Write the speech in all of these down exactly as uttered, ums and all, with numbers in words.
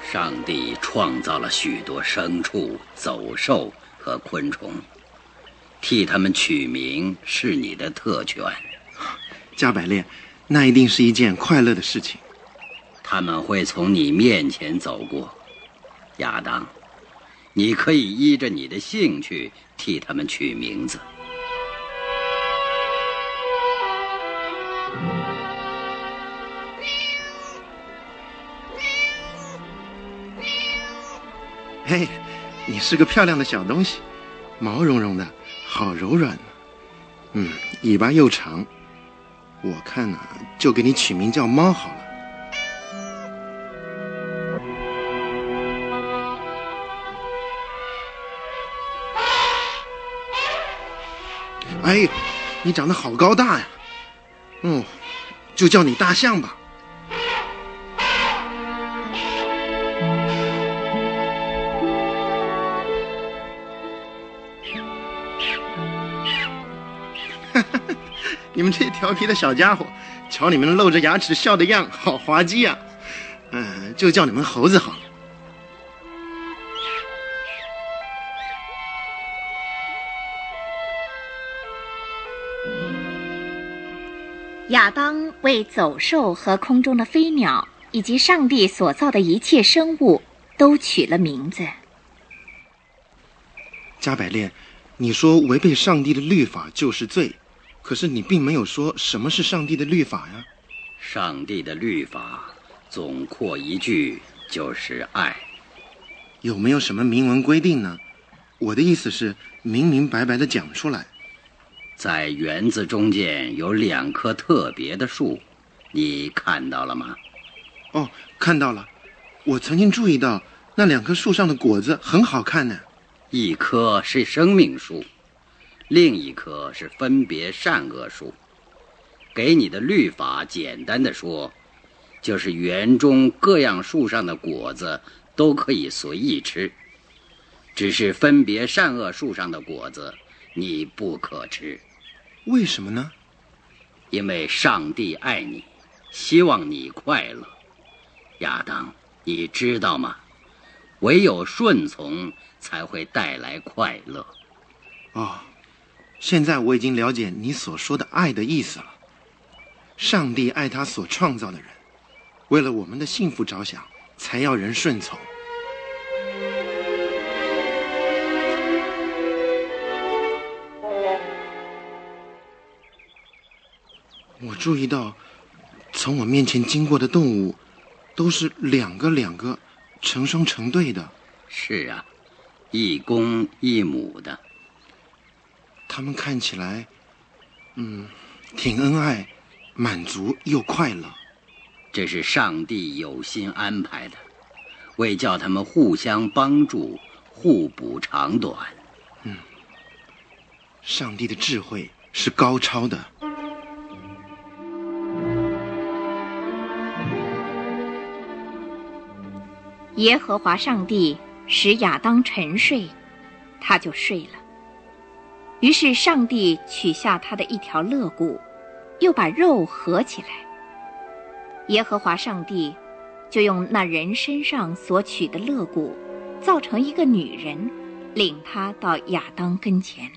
上帝创造了许多牲畜、走兽和昆虫，替他们取名是你的特权。 加百列，那一定是一件快乐的事情。 他们会从你面前走过，亚当，你可以依着你的兴趣替他们取名字。 嘿，你是个漂亮的小东西，毛茸茸的，好柔软呢。嗯，尾巴又长，我看呢、啊，就给你取名叫猫好了。哎呦，你长得好高大呀！嗯，就叫你大象吧。你们这些调皮的小家伙，瞧你们露着牙齿笑的样，好滑稽呀！嗯、呃，就叫你们猴子好了。 亚当为走兽和空中的飞鸟以及上帝所造的一切生物都取了名字。 加百列，你说违背上帝的律法就是罪，可是你并没有说什么是上帝的律法呀。 上帝的律法总括一句就是爱。 有没有什么明文规定呢？我的意思是明明白白地讲出来。 在园子中间有两棵特别的树，你看到了吗？ 哦，看到了。我曾经注意到那两棵树上的果子很好看呢。 一棵是生命树，另一棵是分别善恶树。给你的律法简单的说，就是园中各样树上的果子都可以随意吃，只是分别善恶树上的果子你不可吃。 为什么呢？ 因为上帝爱你，希望你快乐。亚当，你知道吗？唯有顺从才会带来快乐。 哦，现在我已经了解你所说的爱的意思了。上帝爱他所创造的人，为了我们的幸福着想，才要人顺从。我注意到，从我面前经过的动物，都是两个两个，成双成对的。 是啊，一公一母的。 他们看起来，嗯，挺恩爱，满足又快乐。 这是上帝有心安排的，为叫他们互相帮助，互补长短。 嗯，上帝的智慧是高超的。 耶和华上帝使亚当沉睡，他就睡了。于是上帝取下他的一条肋骨，又把肉合起来。耶和华上帝就用那人身上所取的肋骨，造成一个女人，领他到亚当跟前。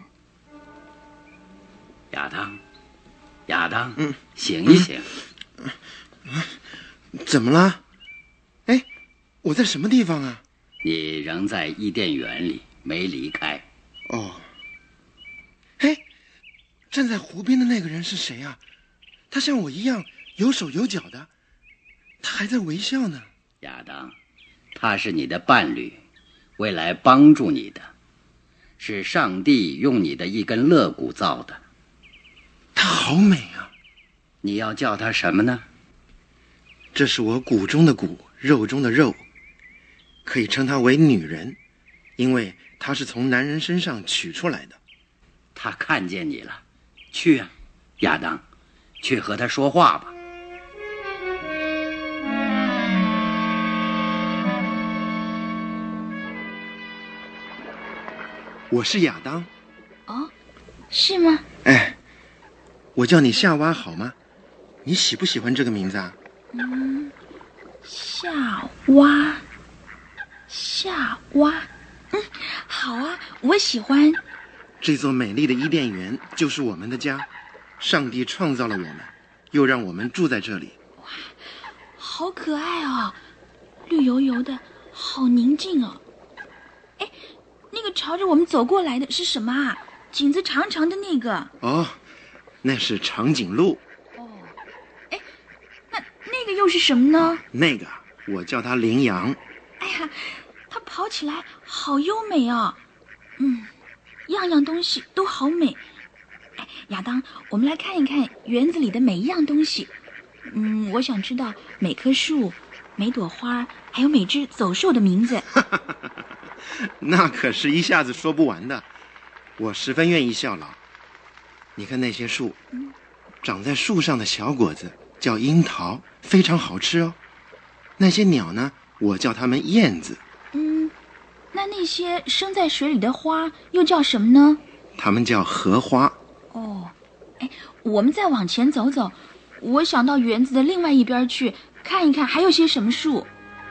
亚当，亚当， 嗯， 醒一醒。 嗯嗯、怎么了？哎，我在什么地方啊？ 你仍在伊甸园里，没离开。 哦。哎，站在湖边的那个人是谁啊？他像我一样有手有脚的，他还在微笑呢。 亚当，他是你的伴侣，为来帮助你的，是上帝用你的一根肋骨造的。 他好美啊！ 你要叫他什么呢？ 这是我骨中的骨，肉中的肉，可以称她为女人，因为她是从男人身上取出来的。 他看见你了，去啊，亚当，去和他说话吧。 我是亚当。 哦，是吗？ 哎，我叫你夏娃好吗？你喜不喜欢这个名字啊？ 嗯，夏娃。 夏娃，嗯，好啊，我喜欢。 这座美丽的伊甸园就是我们的家，上帝创造了我们，又让我们住在这里。 哇，好可爱哦，绿油油的，好宁静哦。哎，那个朝着我们走过来的是什么啊？颈子长长的那个。 哦，那是长颈鹿。 哦，哎，那那个又是什么呢？ 那个我叫它羚羊。 哎呀，它跑起来好优美哦。嗯，样样东西都好美。哎，亚当，我们来看一看园子里的每一样东西。嗯，我想知道每棵树、每朵花，还有每只走兽的名字。 那可是一下子说不完的，我十分愿意效劳。你看那些树，长在树上的小果子叫樱桃，非常好吃哦。那些鸟呢，我叫它们燕子。 嗯，那那些生在水里的花又叫什么呢？ 它们叫荷花。 哦，哎，我们再往前走走，我想到园子的另外一边去看一看，还有些什么树。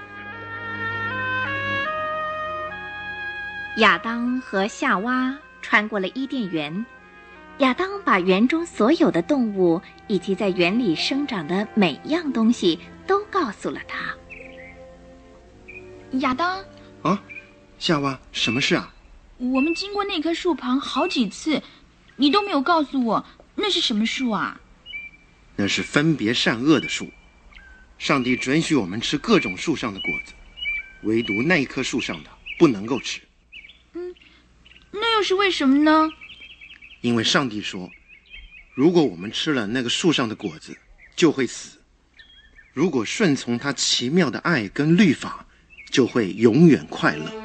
亚当和夏娃穿过了伊甸园，亚当把园中所有的动物以及在园里生长的每样东西都告诉了他。 亚当， 啊，夏娃，什么事啊？ 我们经过那棵树旁好几次，你都没有告诉我那是什么树啊？ 那是分别善恶的树。上帝准许我们吃各种树上的果子，唯独那一棵树上的不能够吃。 嗯，那又是为什么呢？ 因为上帝说，如果我们吃了那个树上的果子，就会死；如果顺从他奇妙的爱跟律法，就会永远快乐。